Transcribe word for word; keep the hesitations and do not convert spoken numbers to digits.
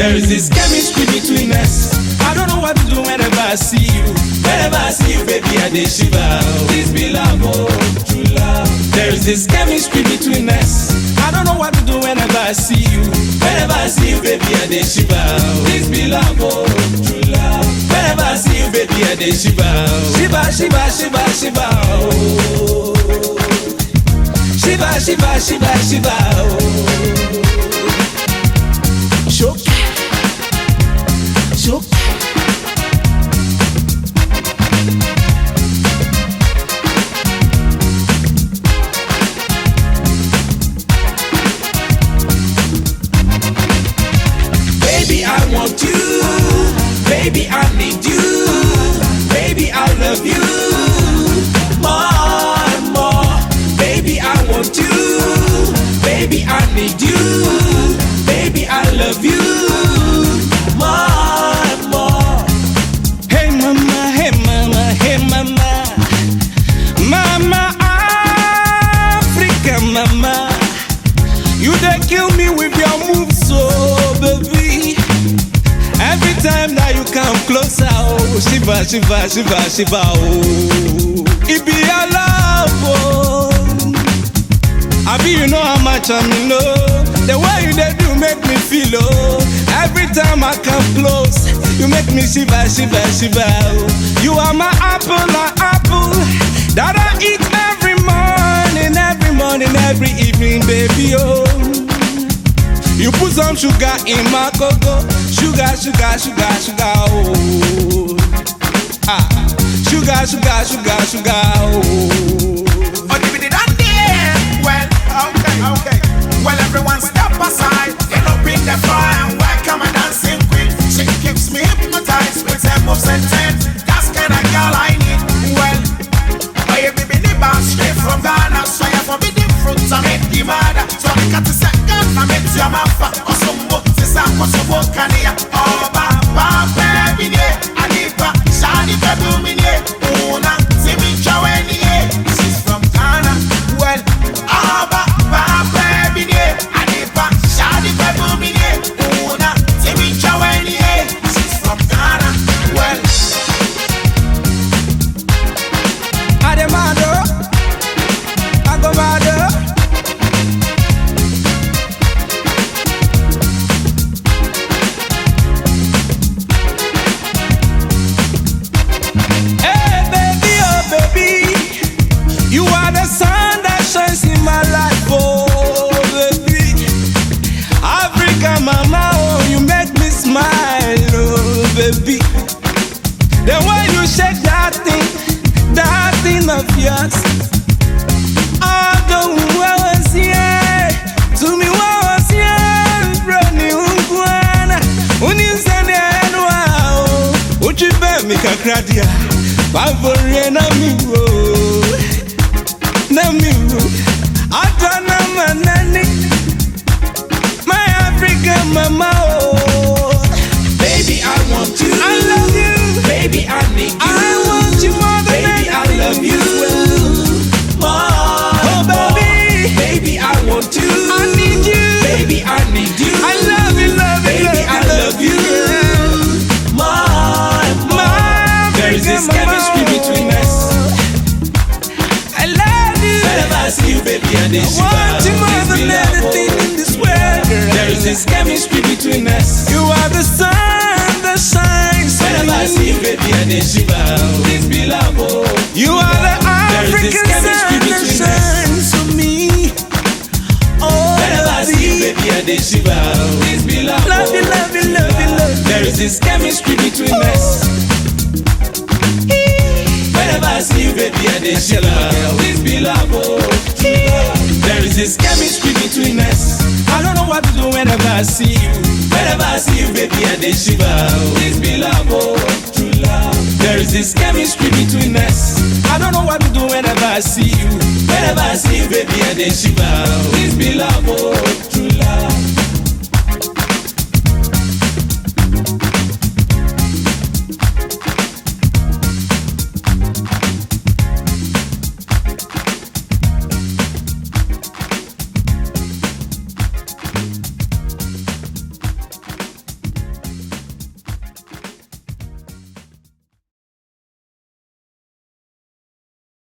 There is this chemistry between us. I don't know what to do whenever I see you. Whenever I see you, baby, I dey shiver. This be love, oh, true love. There is this chemistry between us. I don't know what to do whenever I see you. Whenever I see you, baby, I dey shiver. This be love, oh, true love. Whenever I see you, baby, I dey shiver. Shiver, shiver, shiver, shiver, oh. Shiver, shiver, shiver, shiver, oh. Shook, shook. Baby, I want you. Baby, I need you. Baby, I love you more and more. Baby, I want you. Baby, I need you. Baby, I love you more and more. Hey mama, hey mama, hey mama, mama Africa, mama. You dey kill me with your moves, so baby. Every time that you come closer, oh, shiva, shiva, shiva, shiva, oh. It be your love, oh. I be, you know how much I'm in love. The way you dey do make me feel, oh. Every time I come close, you make me shiva, shiva, shiva, oh. You are my apple, my apple that I eat every morning, every morning, every evening, baby, oh. You put some sugar in my cocoa. Sugar, sugar, sugar, sugar, oh. Ah, sugar, sugar, sugar, sugar, oh. But if it didn't there, well, okay, okay. Well, everyone step aside, get up in the fire and welcome and dancing queen. She keeps me hypnotized with her moves and ten. That's kind of girl I need. Well, I have been the boss straight from Ghana, so I have forbidden fruits I make the mother. So I got to second, I make your mouth. Osumbo, Sisa, Kosovo, Kania, oh, Baba, baby, I need to shiny baby, Una, Simi, Chaweni, she's from Ghana. Well, oh, Baba, baby, I need to shiny baby, Una, Simi, Chaweni, she's from Ghana. Well, Ademado, Agomado. Mama, oh, you make me smile, oh, baby. The way you shake that thing, that thing of yours. Oh, don't was here, to me was here, Ronnie Unguana, Unisane Anwao, Uchibe Mikakradia, Bavorian Amigo, Namigo, Atana Manani. Mama, oh. Baby, I want you. I love you. Baby, I need you. I want you more than baby, I love you. More, oh, baby. Baby, I want you. I need you. Baby, I need you. I love you, love you, baby, love I love you. More, more. There is this chemistry between us. I love you. Whenever I see you, baby, I need you. I want you more than anything in this world. There is this chemistry between us. You are the sun that shines. Whenever I see you, baby, I dey shiver. This be love, oh. You are the African sun that shines for me. Oh, whenever I see you, baby, I dey shiver. This be love, oh. Love you, love you, love you, love you. There is this chemistry between us. Whenever I see you, baby, I dey shiver. This be love, oh. There is this chemistry between us. I don't know what to do whenever I see you. Whenever I see you, baby, I dey shiver. This be love, oh, true love. There is this chemistry between us. I don't know what to do whenever I see you. Whenever I see you, baby, I dey shiver. This be love, oh, true love.